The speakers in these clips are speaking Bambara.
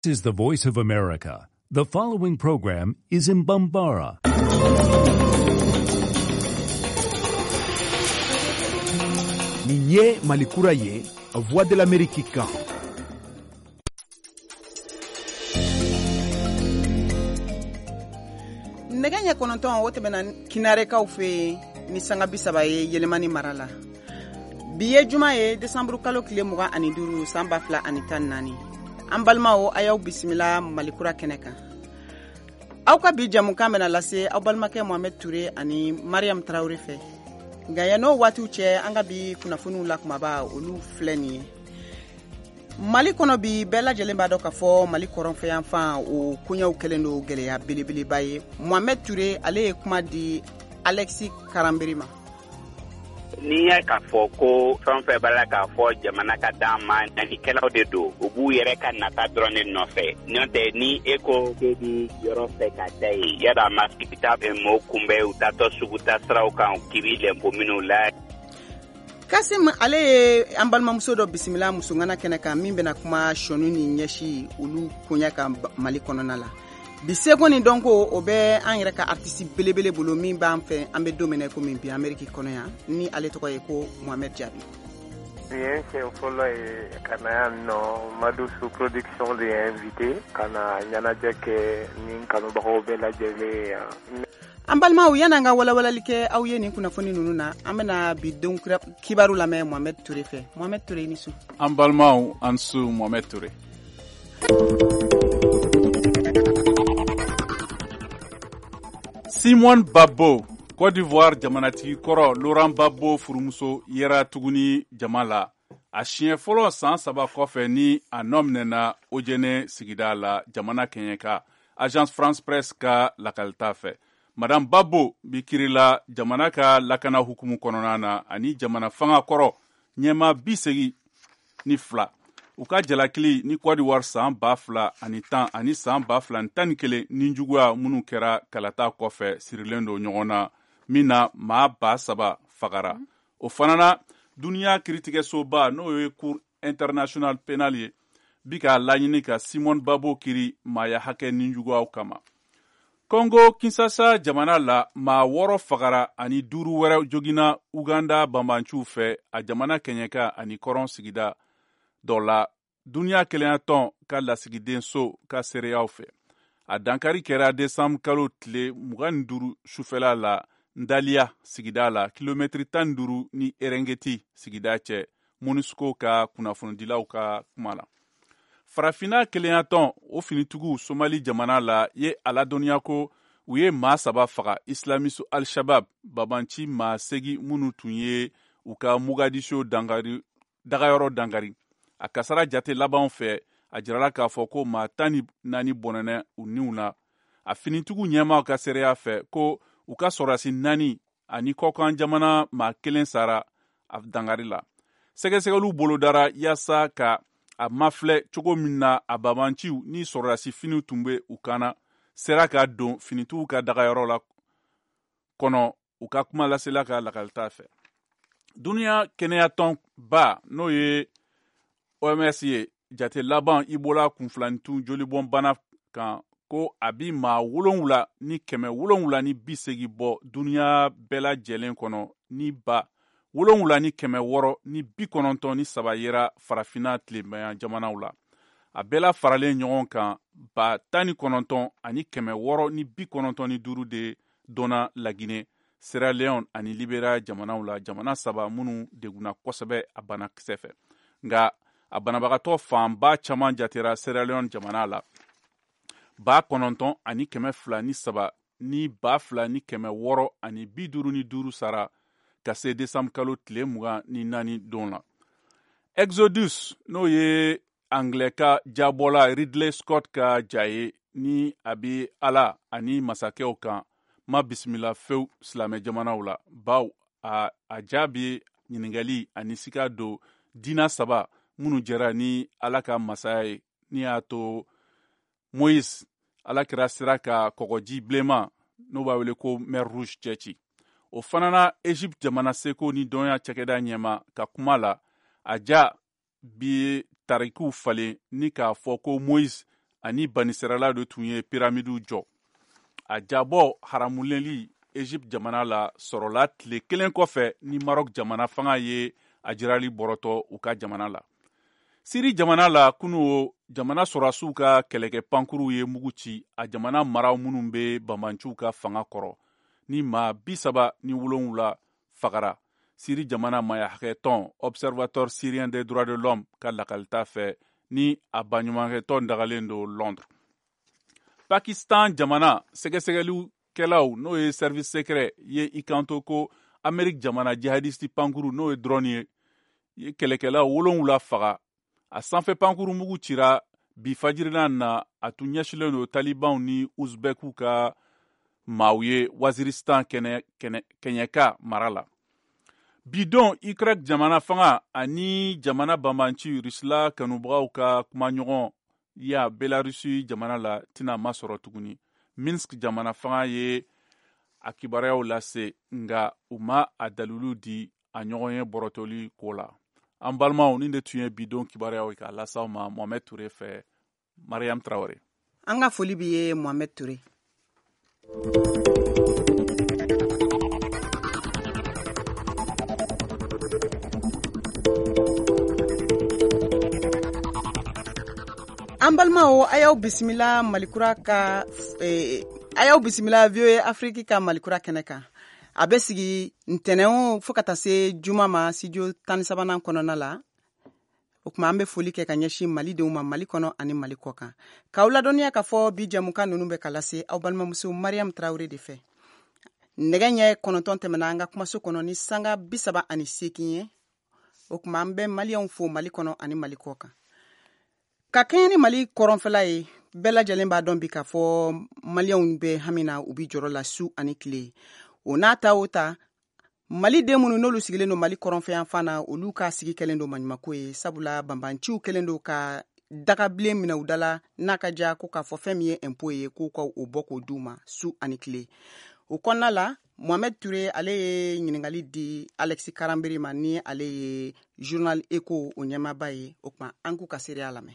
This is the voice of America. The following program is in Bambara. Ninye Malikura ye, Voix de l'Amérique kan. Nɛgɛ ɲɛ kɔnɔntɔn o tɛmɛna kinarekaw fɛ ni sanga 30 ye yɛlɛmani mara la. Bi ye juma ye décembre kalo tile 25 san 2014. An balimaw a y'aw bisimila Malikura kɛnɛ kan. Aw ka bi jamukan bɛna lase aw balimakɛ Mohamed Touré ani Mariam Traoré fɛ. Nka yan'o waatiw cɛ an ka bi kunnafoniw la kumaba olu filɛ nin ye. Mali kɔnɔ bi bɛɛ lajɛlen b'a dɔn k'a fɔ Mali kɔrɔnfɛ fan o koɲɛw kɛlen don gɛlɛya belebeleba ye. Mohamed Touré ale ye kuma di Alexis Karamberi ma. N'i y'a k'a fɔ ko fɛn fɛn b'a la k'a fɔ jamana ka d'an ma nanikɛlaw de don u b'u yɛrɛ ka nata dɔrɔn de nɔfɛ n'o tɛ ni e ko k'e bi yɔrɔ fɛ ka da ye yada ma k'i bi taa mɔɔw kunbɛn u taatɔ sugu taa siraw kan k'i bi lɛnpo minnu la. Kasim ale ye an balimamuso dɔ bisimila musongana kɛnɛ kan min bɛna kuma sɔnu ni ɲɛsi olu koɲɛ kan Mali kɔnɔna la. Bi seko ni dɔnko o bɛ an yɛrɛ ka artiste belebele bolo min b'an fɛ an bɛ don min na ko min bi Amérique kɔnɔ yan ni ale tɔgɔ ye ko Mohamed Jaabi. Bien, siɲɛ fɔlɔ ye ka na yan nɔ Madu Su production de ye invité ka na ɲɛnajɛ kɛ ni kanubagaw bɛɛ lajɛlen yan. An balimaw yan'an ka walawalali kɛ aw ye nin kunnafoni ninnu na an bɛna bi denw kibaru lamɛn Mohamed Touré fɛ. Mohamed Touré ni su. An balimaw an su Mohamed Touré. Simon Babo, Côte d'Ivoire jamanatigi kɔrɔ Laurent Babo furumuso yera tuguni jama la. A siɲɛ fɔlɔ san 3 kɔfɛ ni a nɔminɛna Ojene sigida la jamana kɛɲɛ ka Agence France Presse ka lakalita fɛ. Madame Babo bi kirila jamana ka lakana hukumu kɔnɔna na ani jamana fanga kɔrɔ ɲɛma 82 u ka jalakili ni Côte d'Ivoire san 2010 ani san 2011 ni juguya minnu kɛra kalata kɔfɛ sirilen don ɲɔgɔn na min na maa 3,000 fagara. O fana na duniya kiritigɛsoba n'o ye Cour international pénal ye bi ka laɲini ka Simon Babo kiri maaya hakɛ ni juguyaw kama. Congo Kinshasa jamana la maa 6 fagara ani 5 wɛrɛ jogina Uganda banbanciw fɛ a jamana kɛɲɛka ani kɔrɔn sigida dɔ la duniya kelenya tɔn ka lasigiden so ka seereyaw fɛ. A dankari kɛra décembre kalo tile 25 sufɛla la Ndalia sigida la kilomɛtiri 15 ni Erengeti sigida cɛ MONUSCO ka kunnafonidilaw ka kuma la. Farafina kelenya tɔn o finitigiw Somali jamana la ye aladɔnniya ko u ye maa 3 faga islamisu Al-Shabaab babanci maa 8 minnu tun ye u ka Mogadiscio dagayɔrɔ dangari. A kasara jate laban fɛ a jirala k'a fɔ ko maa 14 bɔnɛnɛ u niw la. A finitigiw ɲɛmaw ka seereya fɛ ko u ka sɔrɔdasi 4 ani kɔkan jamana maa 1 sara a dangari la. Sɛgɛsɛgɛliw bolodara yaasa ka a mafilɛ cogo min na a babanciw ni sɔrɔdasi finiw tun bɛ u kana sera ka don finitigiw ka dagayɔrɔ la kɔnɔ u ka kuma lasela ka lakalita fɛ. Duniya kɛnɛyatɔn ba n'o ye OMS ye jate laban Ebola kunfilanitun jolibɔn bana kan ko a bi maa 7 ni 780 bɔ duniya bɛɛ lajɛlen kɔnɔ ni ba 7 ni 600 ni 93 yera farafina tilebanya jamanaw la. A bɛɛ la faralen ɲɔgɔn kan ba 19 ani 600 ni 95 de donna Laginɛ, Sierra Leone ani Liberia jamanaw la jamana 3 minnu deguna kosɛbɛ a banakisɛ fɛ. Nga a banabagatɔ fanba caman jatera Sierra Leone jamana la. Ba 9 ani 203 ni ba 2 ni 600 ani 55 sara ka se décembre kalo tile 24 don la. Exodus n'o ye anglais ka jabɔla Ridley Scott ka jaye ni a bi Ala ani masakɛw kan ma bisimila few silamɛ jamanaw la. Baw a jaabi ɲiningali ani sika do dina 3 minnu jɛra ni Ala ka masaya ye ni y'a to Moïse Ala kɛra sira ka kɔgɔji bilenman n'o b'a wele ko Mer Rouge cɛci. O fana na Egypte jamana seko ni dɔnya cɛkɛda ɲɛma ka kuma la a ja bi tarikiw falen ni k'a fɔ ko Moïse ani banisirala dɔ tun ye piramidu jɔ. A jabɔ haramulenli Egypte jamana la sɔrɔla tile kelen kɔfɛ ni Maroc jamana fanga ye a jirali bɔrɔtɔ u ka jamana la. Siri jamana la kunu jamana sɔrɔsiw ka kɛlɛkɛ pankuru ye mugu ci a jamana maraw minnu bɛ banbanciw ka fanga kɔrɔ ni maa 37 fagara. Siri jamana maya hakɛtɔn Observatoire syrien des droits de l'homme ka lakalita fɛ ni a baɲumankɛtɔn dagalen do Londres. Pakistan jamana sɛgɛsɛgɛlikɛlaw n'o ye service secret ye i kanto ko Amérique jamana jihadisti pankuru n'o ye drone ye kɛlɛkɛlaw 7 faga. A sanfɛ pankuru mugu cira bi fajirina na a tun ɲɛsilen do Talibanw ni Uzbekiw ka maaw ye Waziristan kɛɲɛka mara la. Bidon Ukraine jamana fanga ani jamana banbanci Rusla kanubagaw ka kumaɲɔgɔn ya Belarusi jamana la tina masɔrɔ tuguni. Minsk jamana fanga ye a kibaruyaw lase nga u ma a dalilu di a ɲɔgɔn ye bɔrɔtɔli ko la. An balimaw ni de tun ye bidon kibaruyaw k'a lasaw ma Mohamed Touré fɛ Mariam Traoré. An ka foli bi ye Mohamed Touré. An balimaw a y'aw bisimila Malikura ka a y'aw bisimila VOA Afrique ka Malikura kɛnɛ kan. A bɛ sigi ntɛnɛn fo ka taa se juma ma studio 13 kɔnɔna la. O kuma an bɛ foli kɛ ka ɲɛsin Malidenw ma Mali kɔnɔ ani Mali kɔ kan. K'aw ladɔnniya k'a fɔ bi jɛmukan ninnu bɛ ka lase aw balimamuso Mariam Traoré de fɛ. Nɛgɛ ɲɛ 9 tɛmɛna an ka kumaso kɔnɔ ni sanga 38 ye. O kuma an bɛ Maliyenw fo Mali kɔnɔ ani Mali kɔ kan. Ka kɛɲɛ ni Mali kɔrɔnfɛla ye, bɛɛ lajɛlen b'a dɔn bi k'a fɔ Maliyenw bɛ hamina u bi jɔrɔ la su ani tile. O n'a ta o ta, Mali den minnu n'olu sigilen don Mali kɔrɔnfɛyan fan na olu ka sigi kɛlen don maɲumako ye sabula banbanciw kɛlen don ka dagabilen minɛ u dala n'a ka ja ko k'a fɔ fɛn min ye impôt ye k'u ka o bɔ k'o d'u ma su ani tile. O kɔnɔna la Mohamed Touré ale ye ɲininkali di Alexis Karambiri ma ni ale ye journal Echo o ɲɛmaaba ye. O kuma an k'u ka seereya lamɛn.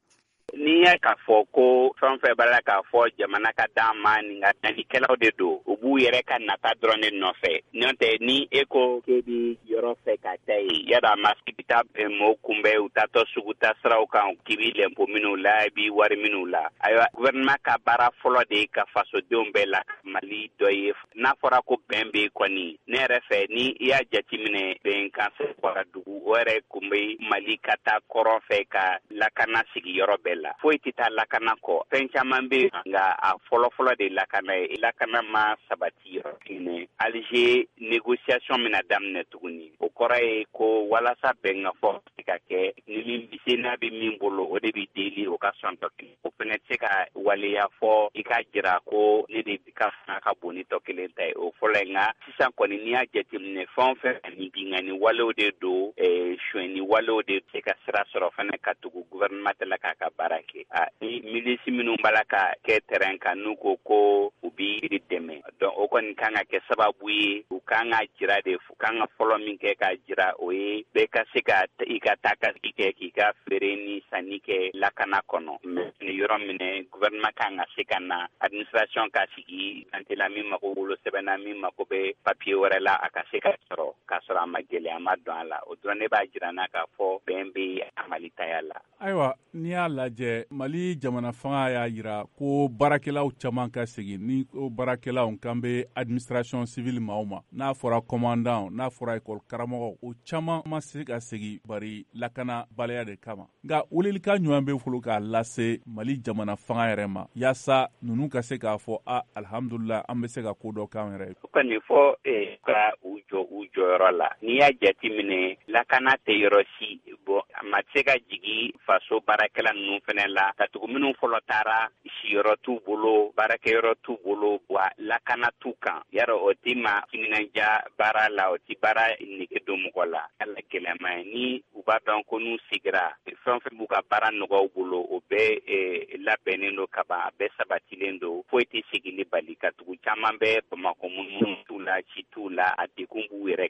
N'i y'a k'a fɔ ko fɛn fɛn b'a la k'a fɔ jamana ka d'an ma nin ka ɲanikɛlaw de don u b'u yɛrɛ ka nata dɔrɔn de nɔfɛ n'o tɛ ni e ko k'e bi yɔrɔ fɛ ka taa ye yada ma k'i bi taa mɔgɔw kunbɛn u taatɔ sugu taa siraw kan k'i bi lɛnpo minnu la i bi wari minnu la ayiwa gouvernement ka baara fɔlɔ de ye ka fasodenw bɛɛ la Mali dɔ ye n'a fɔra ko bɛn bɛ kɔni ne yɛrɛ fɛ ni i y'a jateminɛ bɛnkan fɛ dugu o yɛrɛ kun bɛ Mali ka taa kɔrɔn fɛ ka lakana sigiyɔrɔ bɛɛ la foyi tɛ taa lakana kɔ fɛn caman bɛ nka a fɔlɔfɔlɔ de lakana ye lakana ma sabati yɔrɔ kelen Alger négociation mina daminɛ tuguni o kɔrɔ ye ko walasa bɛn ka fɔ ka kɛ ni min bi se n'a bɛ min bolo o de bɛ deli o ka sɔn tɔ kelen o fana tɛ se ka waleya fɔ i ka jira ko ne de ka fanga ka bon ni tɔ kelen ta ye o fɔlɔ ye nka sisan kɔni n'i y'a jateminɛ fɛn o fɛn ani bingani walew de don suɲɛni walew de se ka sira sɔrɔ fana ka tugu gouvernement tɛ la k'a ka baara kɛ ni milisi minnu b'a la ka kɛ terrain kan n'u ko u b'i dɛmɛ donc o kɔni kan ka kɛ sababu ye u kan ka jira de kan ka fɔlɔ min kɛ k'a jira o ye bɛɛ ka se ka i ka taa ka sigi kɛ k'i ka feere ni sanni kɛ lakana kɔnɔ mais ni yɔrɔ minɛ gouvernement kan ka se ka na administration ka sigi antela min mako bolo sɛbɛnna min mako bɛ papier wɛrɛ la a ka se ka sɔrɔ k'a sɔrɔ a ma gɛlɛya a ma dɔn a la o dɔrɔn ne b'a jira n'a k'a fɔ bɛn bɛ a Mali taya la. Ayiwa n'i y'a lajɛ Mali jamana fanga y'a jira ko baarakɛlaw caman ka segin ni ko baarakɛlaw kan bɛ administration civile maaw ma n'a fɔra commandant n'a fɔra école karamɔgɔ o caman ma se ka segin bari lakana baliya de kama nka welelikan ɲuman bɛ fɔlɔ k'a lase Mali jamana fanga yɛrɛ ma yaasa ninnu ka se k'a fɔ alhamdulillah an bɛ se ka ko dɔ k'an yɛrɛ ye. O kɔni fɔ ka u jɔyɔrɔ la n'i y'a jateminɛ lakana tɛ yɔrɔ si bɔn a ma se ka jigin faso baarakɛla ninnu fana la ka tugu minnu fɔlɔ taara siyɔrɔ t'u bolo baarakɛyɔrɔ t'u bolo wa lakana t'u kan yarɔ o tɛ ma timinanja baara la o tɛ baara nege don mɔgɔ la ala gɛlɛma ye ni u b'a dɔn ko n'u sigira fɛn o fɛn b'u ka baara nɔgɔw bolo o bɛɛ labɛnnen don ka ban a bɛɛ sabatilen don foyi tɛ sigili bali ka tugu caman bɛ Bamako minnu t'u la ci t'u la a degun b'u yɛrɛ kan.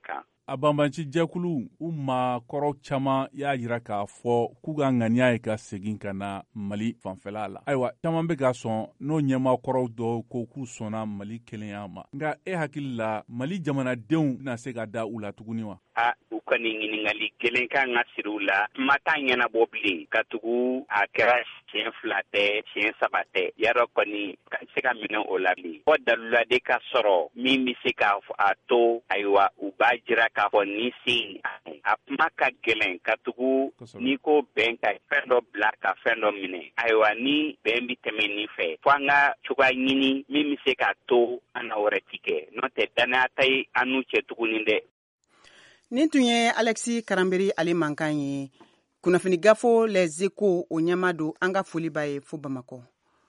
a banbanci jɛkulu u ma kɔrɔ caman y'a yira k'a fɔ k'u ka ŋaniya ye ka segin ka na Mali fanfɛla la. Ayiwa caman bɛ ka sɔn n'o ɲɛma kɔrɔw dɔw ko k'u sɔnna Mali kelenya ma. Nka e hakili la Mali jamanadenw bɛna se ka da u la tuguni wa? U kɔni ɲininkali kelen kan ka siri u la. Kuma t'a ɲɛnabɔ bilen ka tugu a kɛra siɲɛ 2 tɛ siɲɛ 3 tɛ. Yarɔ kɔni ka se ka minɛ o la bilen. Fɔ dalula de ka sɔrɔ min bɛ se k'a to ayiwa u b'a jira k'a fɔ ni se a kuma ka gɛlɛn ka tugu n'i ko bɛn ka fɛn dɔ bila ka fɛn dɔ minɛ. Ayiwa ni bɛn bɛ tɛmɛ nin fɛ fo an ka cogoya ɲini min bɛ se k'a to an na wɛrɛ ti kɛ. N'o tɛ danaya ta ye an n'u cɛ tuguni dɛ. Nin tun ye Alexis Karanberi ale mankan ye. Kunnafoni gafo Les Echos o ɲɛma don an ka foli b'a ye fo Bamakɔ.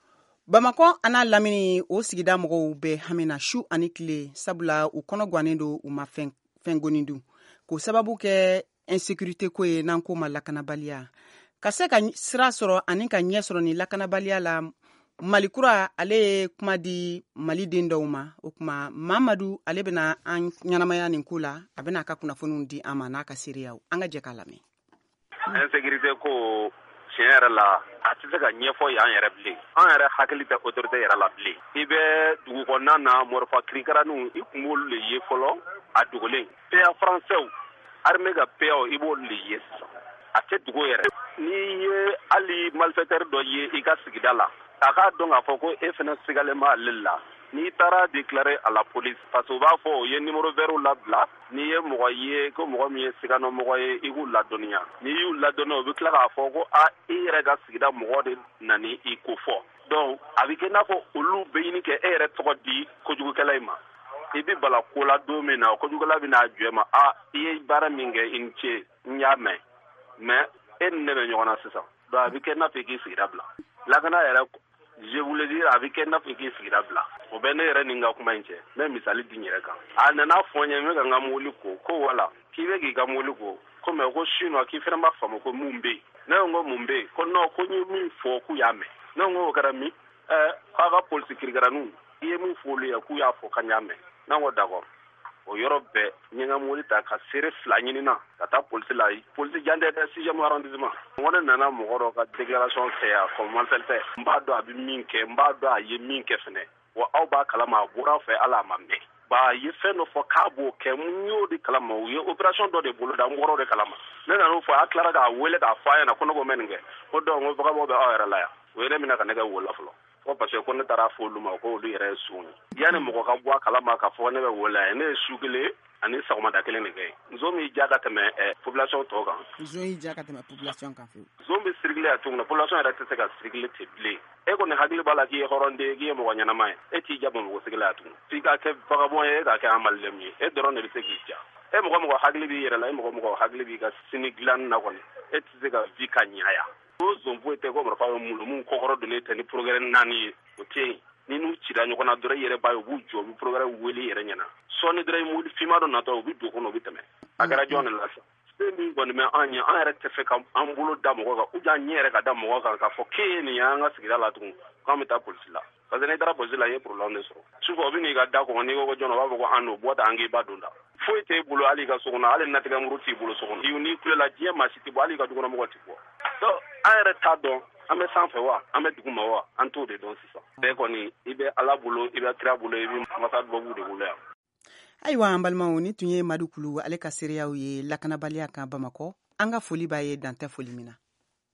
Bamakɔ ana lamini o sigida mɔgɔw bɛ hamina su ani tile sabula u kɔnɔ gannen don u ma fɛn goni dun. K'o sababu kɛ insécurité ko ye n'an ko ma lakanabaliya. Ka se ka sira sɔrɔ ani ka ɲɛ sɔrɔ ni lakanabaliya la Malikura ale ye kuma di Mali den dɔw ma. O kuma Mamadu ale bɛna an ɲanamaya nin ko la a bɛna ka kunnafoniw di an ma n'a ka seereyaw. An ka jɛ k'a lamɛn. Insécurité ko tiɲɛ yɛrɛ la a tɛ se ka ɲɛfɔ y'an yɛrɛ bilen. An yɛrɛ hakili tɛ autorité yɛrɛ la bilen. I bɛ dugu kɔnɔna na mɔrɔfa kirikaraninw i kun b'olu le ye fɔlɔ a dogolen. PA français armée ka PA i b'olu le ye sisan. A tɛ dugu yɛrɛ. N'i ye hali malfaiteur dɔ ye i ka sigida la a k'a dɔn k'a fɔ ko e fana sigalen ma ale la. N'i taara déclarer à la police parce que u b'a fɔ u ye numéro vert labila n'i ye mɔgɔ ye ko mɔgɔ min ye siganamɔgɔ ye i k'u ladɔnniya. N'i y'u ladɔnniya u bɛ tila k'a fɔ ko i yɛrɛ ka sigida mɔgɔ de nani i ko fɔ. Donc a bɛ kɛ n'a fɔ olu bɛ ɲini kɛ e yɛrɛ tɔgɔ di kojugukɛla in ma. I bɛ bala ko la don min na kojugukɛla bɛ n'a jɔ ma i ye baara min kɛ i ni ce n y'a mɛn mais e ni ne bɛ ɲɔgɔn na sisan. Donc a bɛ kɛ n'a fɔ i k'i sigida bila. Lakana yɛrɛ je voulais dire a bɛ kɛ n'a fɔ i k'i sigida bila. O bɛ ne yɛrɛ ni n ka kuma in cɛ. N bɛ misali di n yɛrɛ kan. A nana fɔ n ye n bɛ ka n ka mobili ko wala k'i bɛ k'i ka mobili ko ko mais ko sinon k'i fana b'a faamu ko mun bɛ yen. Ne ko n ko mun bɛ yen ko non ko n ye min fɔ k'u y'a mɛn. Ne ko n ko o kɛra min k'a ka polisi kirikaraninw i ye min fɔ olu ye k'u y'a fɔ k'an y'a mɛn. Ne ko d'accord. O yɔrɔ bɛɛ n ye n ka mobili ta ka seere 2 ɲini na ka taa polisi la polisi jan tɛ dɛ 6e arrondissement. N ko ne nana mɔgɔ dɔ ka déclaration kɛ yan comme malfaiteur n b'a dɔn a bɛ min kɛ n b'a dɔn a ye min kɛ fɛnɛ wa aw b'a kalama a bɔra fɛ ala a ma mɛn. Ba ye fɛn dɔ fɔ k'a b'o kɛ n y'o de kalama u ye opération dɔ de bolo da n wɔrɔ de kalama. Ne nana o fɔ a tilara k'a wele k'a fɔ a ɲɛna ko ne ko mɛ nin kɛ ko donc ko vagabond bɛ aw yɛrɛ la yan. O ye ne minɛ ka ne kɛ wola fɔlɔ. Ko parce que ko ne taara fɔ olu ma ko olu yɛrɛ ye sun ye. Yani mɔgɔ ka bɔ a kalama k'a fɔ ne bɛ wola ye ne ye su kelen ani sɔgɔmada kelen de kɛ. Nson min ja ka tɛmɛ population tɔw kan. Nson y'i ja ka tɛmɛ population kan fewu. Nson bɛ circuler yan cogo min na population yɛrɛ tɛ se ka circuler ten bilen. E kɔni hakili b'a la k'i ye hɔrɔnden k'i ye mɔgɔ ɲɛnama ye e t'i ja Bamakɔ sigila yan tugun. F'i ka kɛ vagabond ye e ka kɛ an malilɛmu ye e dɔrɔn de bɛ se k'i ja. E mɔgɔ hakili b'i yɛrɛ la e mɔgɔ hakili b'i ka sini dilanni na kɔni e tɛ se ka vie ka ɲa yan. O zon foyi tɛ ko marifa bɛ mun kɔkɔrɔ donnen tɛ ni progrès 4 ye o tɛ yen. Ni n'u cira ɲɔgɔn na dɔrɔn i yɛrɛ b'a ye u b'u jɔ u bɛ progrès wele i yɛrɛ ɲɛna. Sɔɔni dɔrɔn i mobili finman dɔ natɔ u bɛ don kɔnɔ u bɛ tɛmɛ. A kɛra jɔn de la sa. Se min kɔni bɛ an ɲɛ an yɛrɛ tɛ fɛ ka an bolo da mɔgɔ kan ou bien an ɲɛ yɛrɛ ka da mɔgɔ kan k'a fɔ k'e ye nin ye an ka sigida la tugun k'an bɛ taa polisi la. Parce que n'i taara polisi la i ye problème de sɔrɔ. Sufɛ u bɛ n'i ka da kɔnɔ n'i ko ko jɔn u b'a fɔ ko an n'o bɔ ta an k'i ba don da. Foyi t'e bolo hali i ka so kɔnɔ hali natigɛmuru t'i bolo so kɔnɔ. N'i kulela diɲɛ maa si tɛ bɔ hali i ka dukɔnɔmɔgɔ tɛ bɔ. Donc an yɛrɛ t'a dɔn an bɛ sanfɛ wa an bɛ duguma wa an t'o de dɔn sisan. Bɛɛ kɔni i bɛ ala bolo i bɛ kira bolo i bɛ masa dubabu de bolo yan. Ayiwa an balimaw ni tun ye Madu Kulu ale ka seereyaw ye lakanabaliya kan Bamakɔ an ka foli b'a ye dantɛ foli min na.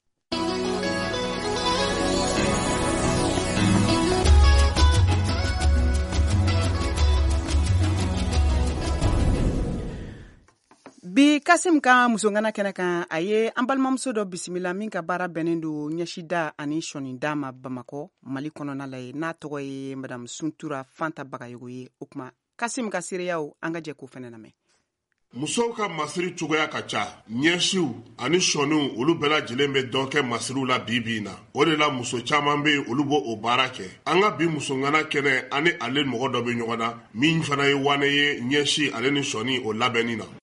Bi Kasim ka musongana kɛnɛ kan a ye an balimamuso dɔ bisimila min ka baara bɛnnen don ɲɛsida ani sɔnida ma Bamakɔ Mali kɔnɔna la ye n'a tɔgɔ ye Madame Suntura Fanta Bagayogo ye o kuma Kasim ka seereyaw an ka jɛ k'o fɛnɛ lamɛn. Musow ka masiri cogoya ka ca ɲɛsiw ani sɔniw olu bɛɛ lajɛlen bɛ dɔ kɛ masiriw la bi na o de la muso caman bɛ olu bɔ o baara kɛ an ka bi musongana kɛnɛ ani ale mɔgɔ dɔ bɛ ɲɔgɔn na min fana ye wane ye ɲɛsi ale ni sɔni o labɛnni na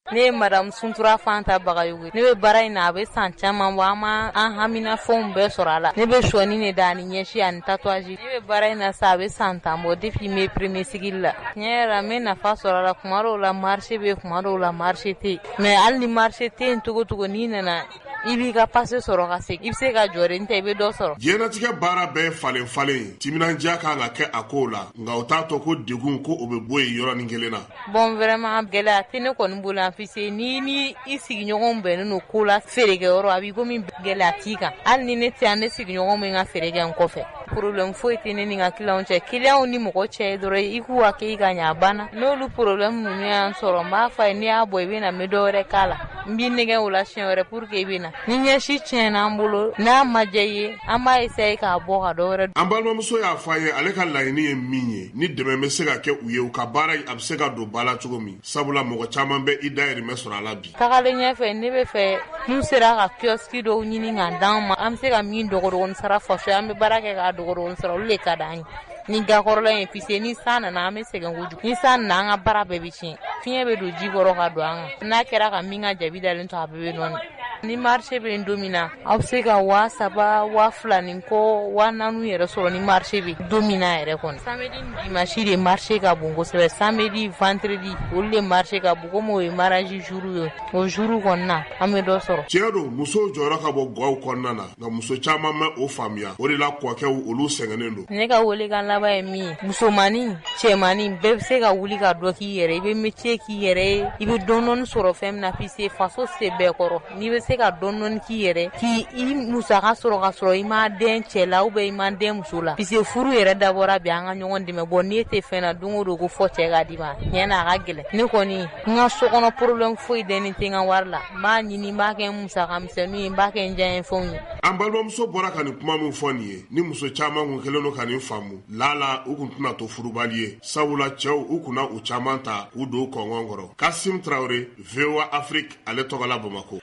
ne madam Suntura Fanta Bagayugu ne be bara ina be san caman wa ma an hamina fon be sorala ne be shoni ne dani nyeshi an tatouage ne be bara ina sa be santa mo depuis mes premiers sigilla ne rame na fa sorala kumaro la marché be kumaro la marché te mais al ni marché te tugo ni na ibi ka passe soro ka se ibse ka jore nte be do soro Jenatika bara be falen timinanja ka nga ke akola nga utato ko degun ko obe boy yoro ningelena bon vraiment gela tene ko mbula fise ni isigi nyogon be no kula ferege oro abi ko min gela tika al ni ne ti ane sigi nyogon me nga ferege en kofe problem foi tene ni nga client che client ni mo ko che dore iku wa ke ga nya bana no lu problem nu ni an soro ma fa ni aboy be na me dore kala mbi ne ga relation re pour que bina ni nya shi chena mbulo na majaye ama ise ka bo ka dore ambalma muso ya faye ale ka laini e minye ni deme me se ga ke uye u ka bara abse ga do bala chugo mi sabula mo chaman be idairi me sura labi takale nya fe ni be fe nu sera ka kioski do nyini ngandam ma am se ga min do go sara fo so am barake ga do go sara le ka dan ni ga korla en fise ni sana na me se ga nguju ni sana na nga bara be bichi fiye be do jigoro ka do an na kera ka minga jabi dalen to abe non ni marché be domina abse ga wa saba wa flani ko wa nanu yere soro ni marché be domina yere kon samedi dimanche de marché ga bongo se samedi vendredi o le marché ga bongo mo e maraji jouru yo o jouru konna ame do soro tiado muso jora ka bo gwa konna na nga muso chama me o famia o la kwa ke olu sengenendo ne ga wole ga laba e mi muso mani che mani be se ga wuli ga do ki yere be métier ki yere ibe donon soro fem na fise faso se be koro ni be se ka donnon ki yere ki I musa ka soro ima den chela ube ima den musula pise furu yere dabora bi anga nyongon dime bonni te fena dungo do go foche ga dima nyena ga gele ne koni nga sokono problem foi deni tinga warla ma nyini ma ke musa ka msenu ba ke njan fonu ambalba muso bora kan kuma mun foni ni muso chama ngun keleno kan famu lala ukuntuna to furu balie sawula chew ukuna u chamanta udo kongongoro Kasim Traoré VOA Afrique ale togala Bamako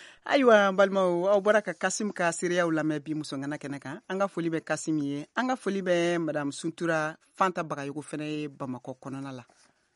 Aywa balmo aw baraka Kasim ka Syria ou la mebi muso ngana keneka anga foli be Kasim ye anga foli be madame Suntura Fanta Bagayugo fene Bamako konona la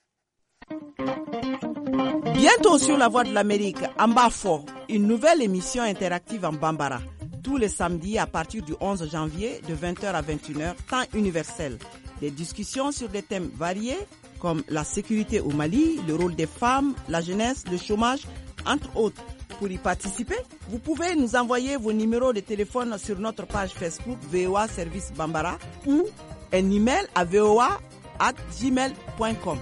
Bientôt sur la Voix de l'Amérique en Bafo, une nouvelle émission interactive en Bambara tous les samedis à partir du 11 janvier de 20h à 21h temps universel. Des discussions sur des thèmes variés comme la sécurité au Mali, le rôle des femmes, la jeunesse, le chômage, entre autres. Pour y participer, vous pouvez nous envoyer vos numéros de téléphone sur notre page Facebook VOA Service Bambara ou un email à voa@gmail.com.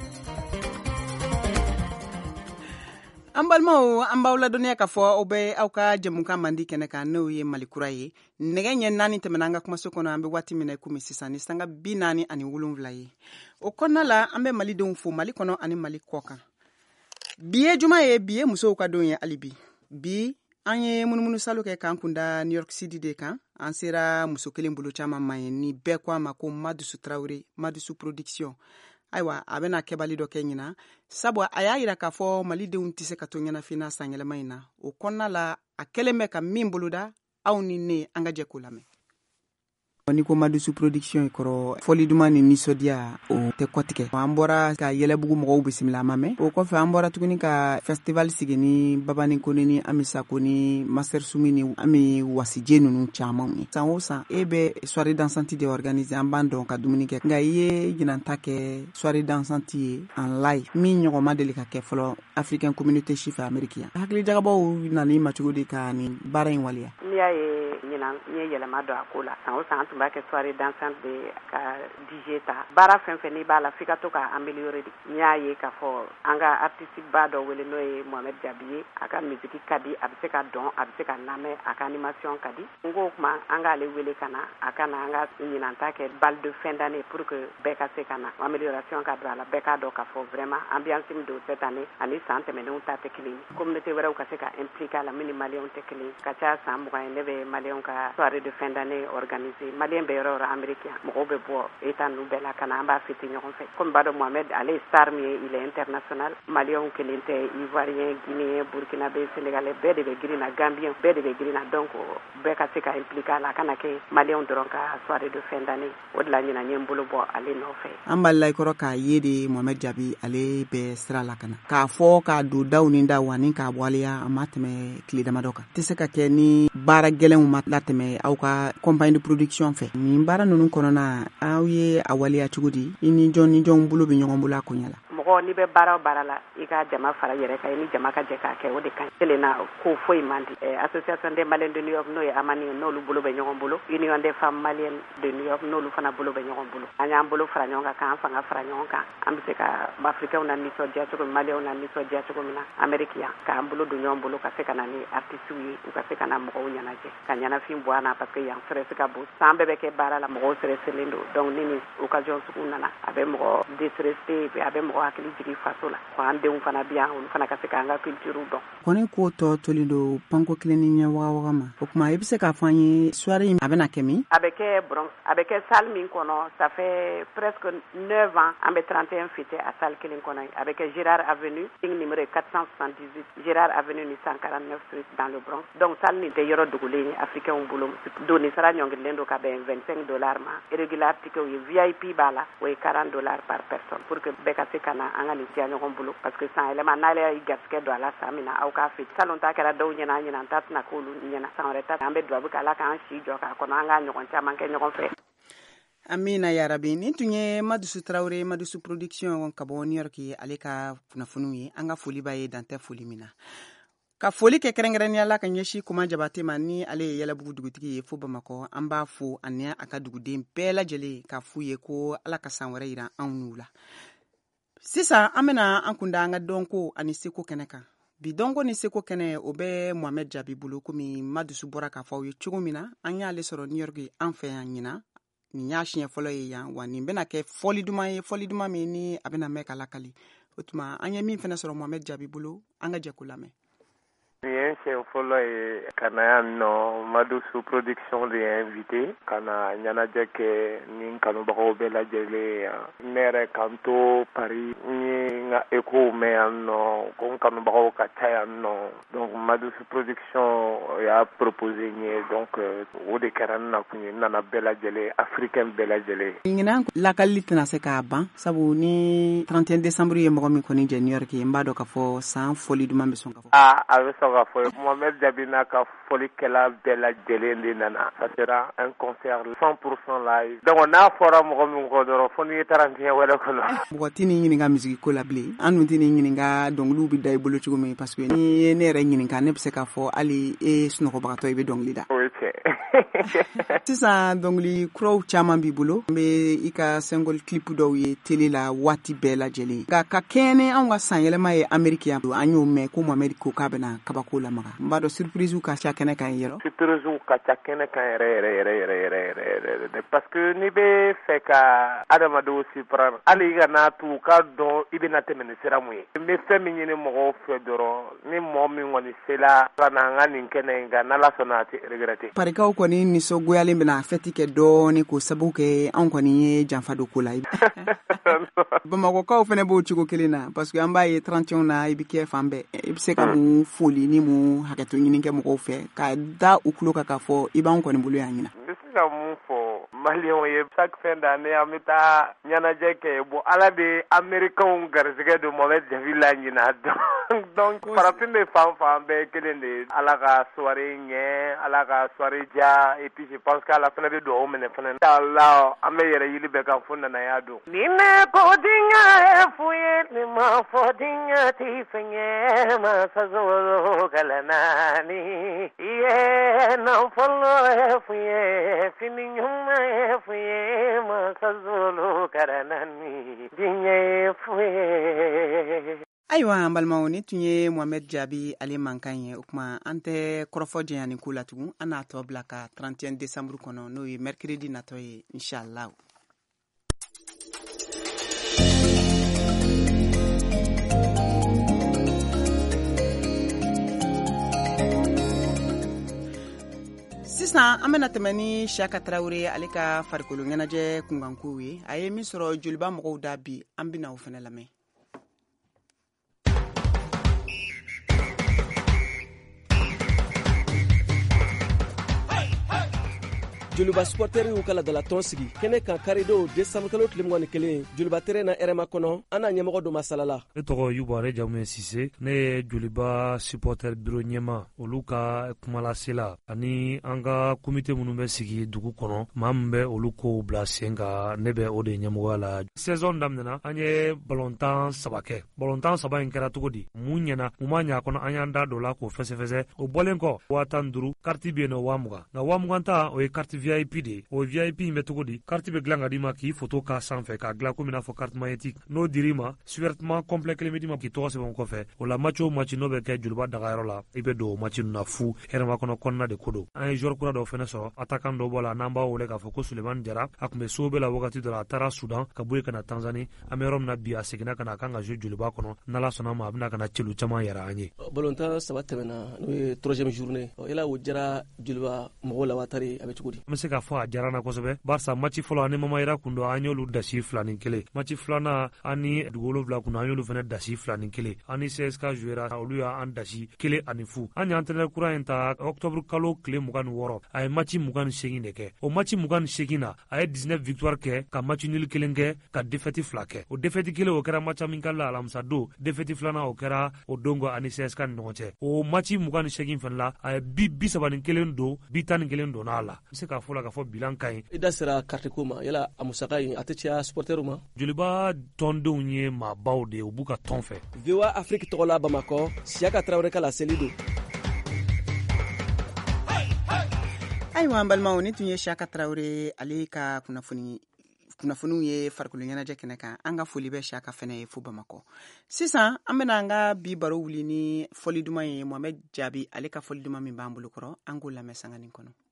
Ambalma ambawla dunia ka fo obe auka jamuka mandi keneka no ye malikura ye nege nye nani temenanga kuma sokono ambe wati mina kumi sisani sanga binani ani wulumvla ye o konna la ambe mali don fo mali kono ani mali koka biye juma ye biye muso ka don ye alibi bi anye munumunu salo ke kan kunda New York City de kan an sera muso kelen bulu chama maye ni be kwa mako Madusu Traoré Madusu Production aiwa abena kebali do kenyina sabo aya ira ka fo mali de unti se katonyana fina sangele maina o konna la akeleme ka mimbuluda au ni ne angaje kulame ni ko Madusu Production koro foli duma ni nisodia o te kotike ambora ka yele bugu mo bisimila mame o ko fa ambora tuguni ka festival sigini babani konini amisa koni master sumini ami wasije nunu chama ni sanwosa ebe soirée dansante de organiser en bando ka dominike ngaye jinanta ke soirée dansante en live mi nyoko madeli ka ke folo African Community Chief America hakli jagabo nani machugudi ka ni bara walia niaye nyina nyele mado akola sanwosa ke soirée dansante de ka DJ ta bara fenfeni bala fika to ka améliorer di nyaaye ka fo anga artiste bado wele noy Mohamed Jabiye aka musique kadi abse ka don abse ka name aka animation kadi ngo kuma anga le wele kana aka na anga nyinanta ke bal de fin d'année pour que beka se kana amélioration ka dra la beka do ka fo vraiment ambiance de cette année ani sante mais non ta tekli communauté wera ka se ka impliquer la mini malien tekli ka cha sambu ka nebe malien ka soirée de fin d'année organisée malien be yɔrɔ américain mɔgɔw bɛ bɔ état nu bɛɛ la ka na an b'a fêter ɲɔgɔn fɛ comme bado Mohamed ale ye star min ye il est international malien kelen tɛ ivoirien guinéen burkinabé sénégalais bɛɛ de bɛ girinna gambien bɛɛ de bɛ girinna donc bɛɛ ka se ka impliquer a la kana kɛ malien dɔrɔn ka soirée de fin d'année o de la ɲina n ye n bolo bɔ ale nɔfɛ an b'a la i kɔrɔ k'a ye de Mohamed Jabi ale bɛ sira la kana k'a fɔ k'a don daw ni da wa ni k'a bɔaleya a ma tɛmɛ tile damadɔ kan tɛ se ka kɛ ni baara gɛlɛnw ma latɛmɛ aw ka compagnie de production fɛ nin baara ninnu kɔnɔna aw ye a waleya cogo di i ni jɔn bolo bɛ ɲɔgɔn bolo a koɲɛ la mɔgɔ ni bɛ baara o baara la i ka jama fara yɛrɛ kan ni jama ka jɛ k'a kɛ o de kan kelen na ko foyi man di association des maliens de New York n'o ye amani n'olu bolo bɛ ɲɔgɔn bolo union des femmes maliennes de New York n'olu fana bolo bɛ ɲɔgɔn bolo an y'an bolo fara ɲɔgɔn kan k'an fanga fara ɲɔgɔn kan an bɛ se ka africains na nisɔndiya cogo min maliens na nisɔndiya cogo min na Amérique yan k'an bolo don ɲɔgɔn bolo ka se ka na ni artistes ye u ka se ka na mɔgɔw ɲɛnajɛ ka ɲɛnafin bɔ an na parce que yan stress ka bon san bɛɛ bɛ kɛ baara la mɔgɔw stresselen don donc ni occasion sugu nana a bɛ mɔgɔ déstressé a bɛ mɔgɔ hakili jigin faso la ko an denw fana bi yan olu fana ka se k'an ka culture dɔn kɔni ko tɔ tolen don panko kelen ni ɲɛ waga ma o kuma i bɛ se k'a fɔ an ye soirée a bɛna kɛ min a bɛ kɛ Bronx a bɛ kɛ salle min kɔnɔ ça fait presque 9 ans an bɛ 31 fêter a salle kelen kɔnɔ a bɛ kɛ Gérard Avenue ligne numéro 478 Gérard Avenue ni 149 Street dans le Bronx donc salle nin tɛ yɔrɔ dogolen ye africain bolo doni sara ɲɔngirilen don ka bɛn $25 ma irrégular ticket ye VIP b'a la o ye $40 par personne pour que bɛɛ ka se ka na an ka nin diya ɲɔgɔn bolo parce que san yɛlɛma n'ale y'i garisɛgɛ don a la san min na aw k'a fêter salon ta kɛra dɔw ɲɛna an ɲɛna an ta tɛna k'olu ɲɛna san wɛrɛ ta an bɛ duwawu kɛ Ala k'an si jɔ k'a kɔnɔ an k'a ɲɔgɔn caman kɛ ɲɔgɔn fɛ Amina yarabi ni tun ye Madusu Traoré Madusu production ka bɔ New York ye ale ka kunnafoniw ye an ka foli b'a ye dan tɛ foli min na ka foli kɛ kɛrɛnkɛrɛnnenya la ka ɲɛsi Kuma Jabate ma ni ale ye Yalabugu dugutigi ye fo Bamakɔ an b'a fo ani a ka duguden bɛɛ lajɛlen ka f'u ye ko Ala ka san wɛrɛ yira anw n'u la sisan an bɛna an kunda an ka dɔnko ani seko kɛnɛ kan bi dɔnko ni seko kɛnɛ o bɛ Mohamed Jabi bolo komi Madusu bɔra k'a fɔ aw ye cogo min na an y'ale sɔrɔ New York an fɛ yan ɲina nin y'a siɲɛ fɔlɔ ye yan wa nin bɛna kɛ fɔli duman ye fɔli duman min ni a bɛna mɛn ka lakali o tuma an ye min fɛnɛ sɔrɔ Mohamed Jabi bolo an ka jɛ ko lamɛn Nin ye siɲɛ fɔlɔ ye ka na yan nɔ Madusu production de ye invité ka na ɲɛnajɛ kɛ ni kanubagaw bɛɛ lajɛlen yan ne yɛrɛ kan to Paris n ye n ka écho mɛn yan nɔ ko n kanubagaw ka ca yan nɔ donc Madusu production y'a proposé n ye donc o de kɛra n na kun ye n nana bɛɛ lajɛlen africain bɛɛ lajɛlen ɲinan lakali tɛna se k'a ban sabu ni 31 décembre ye mɔgɔ min kɔni jɛ New York ye n b'a dɔn k'a fɔ san foli duman bɛ sɔn ka fɔ a bɛ sɔn ka fɔ Mohamed Jabi n'a ka folikɛla bɛɛ lajɛlen de nana ça sera un concert 100% live donc n'a fɔra mɔgɔ min kɔ dɔrɔn fo n'i ye 31 wɛrɛ kɔnɔ mɔgɔ tɛ n'i ɲininka misigi ko la bilen an dun tɛ n'i ɲininka dɔnkiliw bɛ da i bolo cogo min parce que n'i ye ne yɛrɛ ɲininka ne bɛ se k'a fɔ hali e sunɔgɔbagatɔ i bɛ dɔnkili da o ye tiɲɛ sisan dɔnkili kuraw caman b'i bolo n bɛ i ka single clip dɔw ye télé la waati bɛɛ lajɛlen nka ka kɛɲɛ anw ka san yɛlɛma ye Amérique yan an y'o mɛn ko Mohamed ko k'a bɛna kabako lamaga n b'a dɔn surprise ka ca kɛnɛ kan yɛrɛ surprise ka ca kɛnɛ kan yɛrɛ parce que n'i bɛ fɛ ka adamadenw surprendre hali i ka n'a to k'a dɔn i bɛna tɛmɛ ni sira mun ye n bɛ fɛn min ɲini mɔgɔw fɛ dɔrɔn ni mɔgɔ min kɔni sela ka na an ka nin kɛnɛ in kan n'Ala sɔnna a tɛ regretter parikaw kɔni nisɔngoyalen bɛna fɛti kɛ dɔɔni k'o sababu kɛ anw kɔni ye janfa don ko la Bamakɔkaw fɛnɛ b'o cogo kelen na parce que an b'a ye 31 na i bɛ kɛ fan bɛɛ i bɛ se ka mun foli ni mun hakɛto ɲini kɛ mɔgɔw fɛ ka da u tulo kan k'a fɔ i b'anw kɔni bolo yan ɲina n bɛ se ka mun fɔ maliyɛnw ye chaque fin d'année an bɛ taa ɲɛnajɛ kɛ bon Ala de américains garisɛgɛ don Mohamed Jabi la ɲina donc farafin bɛ fan fan bɛɛ kelen de Ala ka soirée ɲɛ Ala ka soirée diya et puis je pense que Ala fana bɛ dugawu minɛ fana inshallah an bɛ yɛrɛ yiri bɛɛ kan fo nanaya don ni ne ko diɲɛ ye fu ye ni ma fɔ diɲɛ ti fɛn ye masa zolo kalanani ye nafolo ye fu ye fini ɲuman ye fu ye masa zolo kalanani diɲɛ ye fu ye ayiwa an balimaw ni tun ye Mohamed Jabi ale mankan ye o kuma an tɛ kɔrɔfɔ jɛnya ni ko la tugun an n'a tɔ bila ka 31 décembre kɔnɔ n'o ye mercredi natɔ ye inshallah sisan an bena tɛmɛ ni Siyaka Tarawele ale ka farikolo ɲɛnajɛ kunkankow ye. A ye min sɔrɔ joliba mɔgɔw da bi an bena o fɛnɛ lamɛn. Joliba supporteri y'u kala dala tɔn sigi kɛnɛ kan karido décembre kalo tile 21 joliba terrain na RMA kɔnɔ an n'a ɲɛmɔgɔ dɔ masalala. Ne tɔgɔ Yubare Jamuye Sise, ne ye joliba supporter bureau ɲɛma olu ka kumalasela ani an ka comité minnu bɛ sigi dugu kɔnɔ maa min bɛ olu kow bila sen ka ne bɛ o de ɲɛmɔgɔya la. Saison daminɛna an ye ballontan 3 kɛ. Ballontan 3 in kɛra cogo di? Mun ɲɛna mun ma ɲɛ a kɔnɔ an y'an da dɔ la k'o fɛsɛfɛsɛ. O bɔlen kɔ 15,000 carte bɛ yen nɔ 20,000 nka 20,000 ta o ye carte VIP de. O VIP in bɛ cogo di? Carte bɛ dilan ka d'i ma k'i photo k'a sanfɛ k'a dilan komi n'a fɔ carte magnétique. N'o dir'i ma suvertement complet kelen bɛ d'i ma k'i tɔgɔ sɛbɛn kɔfɛ. O la match o match n'o bɛ kɛ joliba dagayɔrɔ la i bɛ don o match ninnu na fu RMA kɔnɔ kɔnɔna de ko don. An ye joueur kura dɔw fɛnɛ sɔrɔ attaquant dɔ bɔ la n'an b'a wele k'a fɔ ko Sulemani Jara a tun bɛ Sobe la wagati dɔ la a taara Sudan ka bɔ yen ka na Tanzanie an bɛ yɔrɔ min na bi a seginna ka na a kan ka jouer joliba kɔnɔ n'Ala sɔnna ma a bɛna ka na celu caman yɛrɛ an ye. Ballontan 3 tɛmɛna n'o ye 3e journée yala o jara joliba mɔgɔw la watari a bɛ cogo di? An bɛ se k'a fɔ a diyara n na kosɛbɛ barisa match fɔlɔ ani Mamayira kun don an y'olu dasi 2 ni 1 match filanan ani Dugu 7 kun don an y'olu fɛnɛ dasi 2 ni 1 ani CSK jouera olu y'an dasi 1 ani fu an y'an entraîneur kura in ta octobre kalo tile 26 a ye match 28 de kɛ o match 28 na a ye 19 victoire kɛ ka match nul 1 kɛ ka défaite 2 kɛ o défaite 1 o kɛra match amical la alamisa don défaite filanan o kɛra o dongo ani CSK ni ɲɔgɔn cɛ o match 28 fɛnɛ la a ye 31 don 11 don n'a la n se k'a fɔ la k'a fɔ bilan ka ɲi. I da sera carte ko ma yala a musaka in a tɛ caya supporteru ma? Joliba tɔndenw ye maabaw de u b'u ka tɔn fɛ. VOA Afrique tɔgɔ la Bamakɔ Siyaka Tarawele ka laseli don. Ayiwa an balimaw ni tun ye Siyaka Tarawele ale ka kunnafoniw ye farikolo ɲɛnajɛ kɛnɛ kan an ka foli bɛ Siyaka fɛnɛ ye fo Bamakɔ. Sisan an bɛna an ka bi baro wuli ni fɔli duman ye Mohamed Jaabi ale ka fɔli duman min b'an bolo kɔrɔ an k'o lamɛn sanga nin kɔnɔ.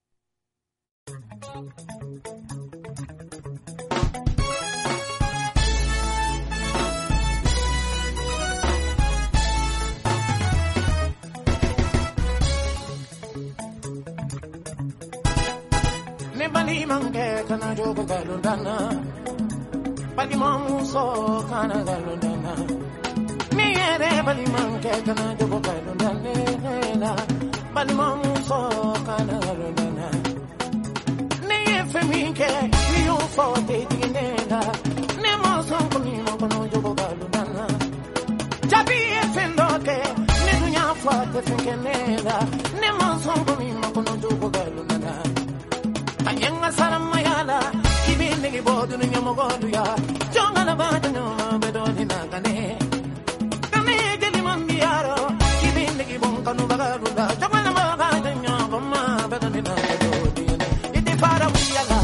Bali mange kana jogo galundana bali mamuso kana galundana ni ere bali mange kana jogo galundana bali mamuso kana galundana ni efemike ni yo forte dinena ne maso kuni no kono jogo galundana jabi efendoke ni dunya forte finkenela ne maso kuni no kono jogo galundana Anyanga saramayala ibinigi bodu nyamogodu ya jongana batanyo bedoni nakane kane jeli mambiaro ibinigi bonkanu bagarunda jongana batanyo gomma bedoni nakane iti para wiyala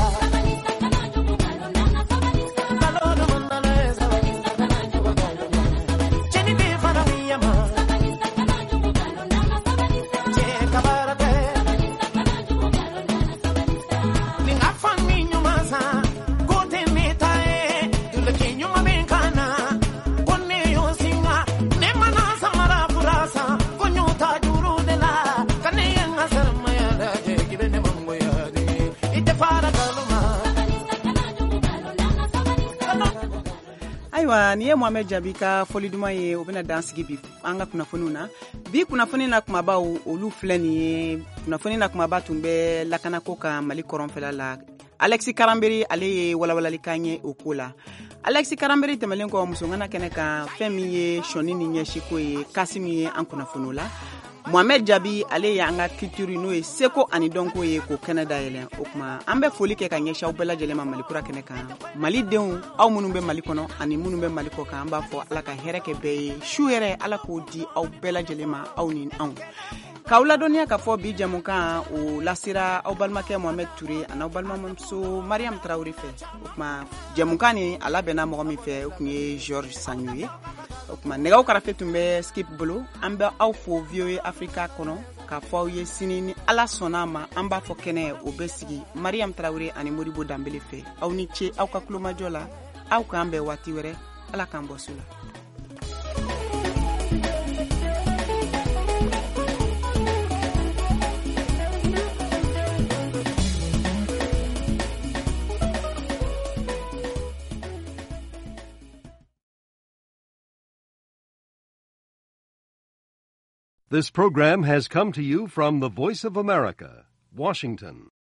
Ayiwa ni ye Mohamed Jaabi ka fɔli duman ye o bɛna dan sigi bi an ka kunnafoniw na bi kunnafoni na kumabaw olu filɛ nin ye kunnafoni na kumaba tun bɛ lakanako kan Mali kɔrɔnfɛla la Alexis Karanberi ale ye walawalali kan ye o ko la Alexis Karanberi tɛmɛlen kɔ musongana kɛnɛ kan fɛn min ye sɔni ni ɲɛsiko ye Kasim ye an kunnafoniw la Mohamed Jaabi ale ye an ka culture n'o ye seko ani dɔnko ye ko kɛnɛ dayɛlɛn o kuma an bɛ foli kɛ ka ɲɛsin aw bɛɛ lajɛlen ma Malikura kɛnɛ kan Malidenw aw minnu bɛ Mali kɔnɔ ani minnu bɛ Mali kɔ kan an b'a fɔ Ala ka hɛrɛ kɛ bɛɛ ye su yɛrɛ Ala k'o di aw bɛɛ lajɛlen ma aw ni anw k'aw ladɔnniya ka fɔ bi jamukan o lasera aw balimakɛ Mohamed Ture ani aw balimamuso Mariam Traore fɛ o kuma jamukan ni a labɛnna mɔgɔ min fɛ o kun ye George Sanyu ye o kuma nɛgɛw karafe tun bɛ Skip bolo an bɛ aw fo VOA Africa kɔnɔ k'a fɔ aw ye sini ni Ala sɔnna ma an b'a fɔ kɛnɛ o bɛ sigi Mariam Traore ani Modibo Dambele fɛ aw ni ce aw ka kulomajɔ la aw k'an bɛn waati wɛrɛ Ala k'an bɔ su la. This program has come to you from the Voice of America, Washington.